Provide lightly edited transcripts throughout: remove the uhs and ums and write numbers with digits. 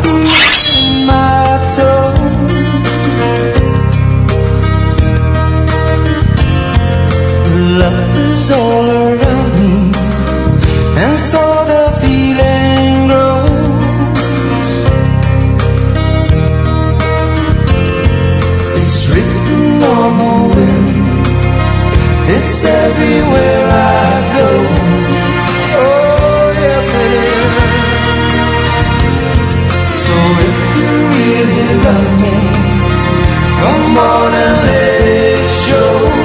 in my toe. Love is all around me, and so the feeling grows. It's written on the wind, it's everywhere I go. Oh yes it is. So if you really love me, come on and let it show.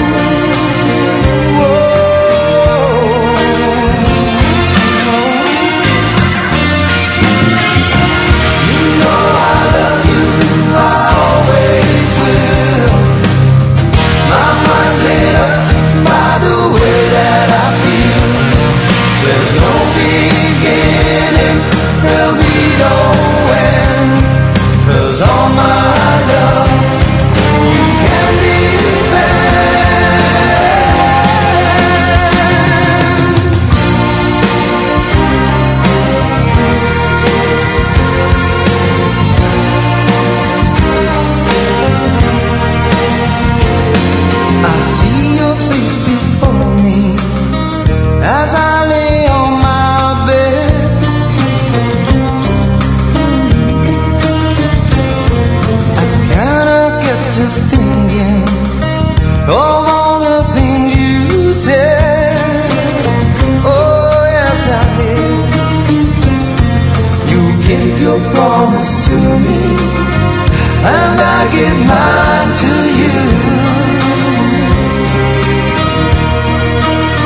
Promise to me, and I give mine to you.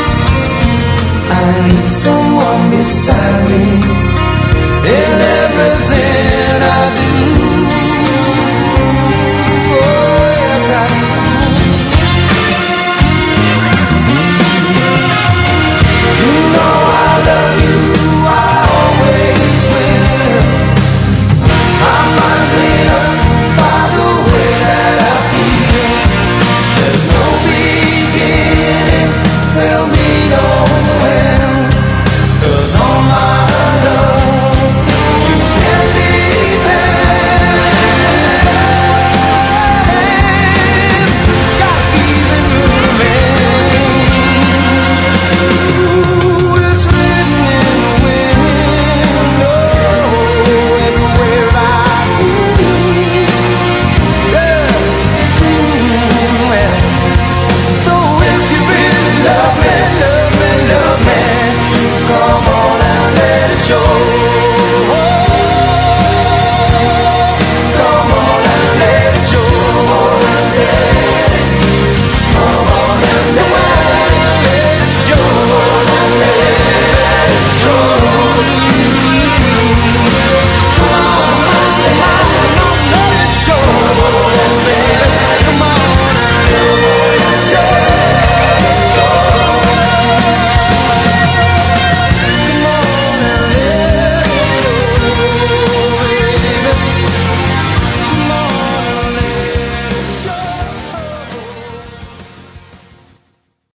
I need someone beside me in every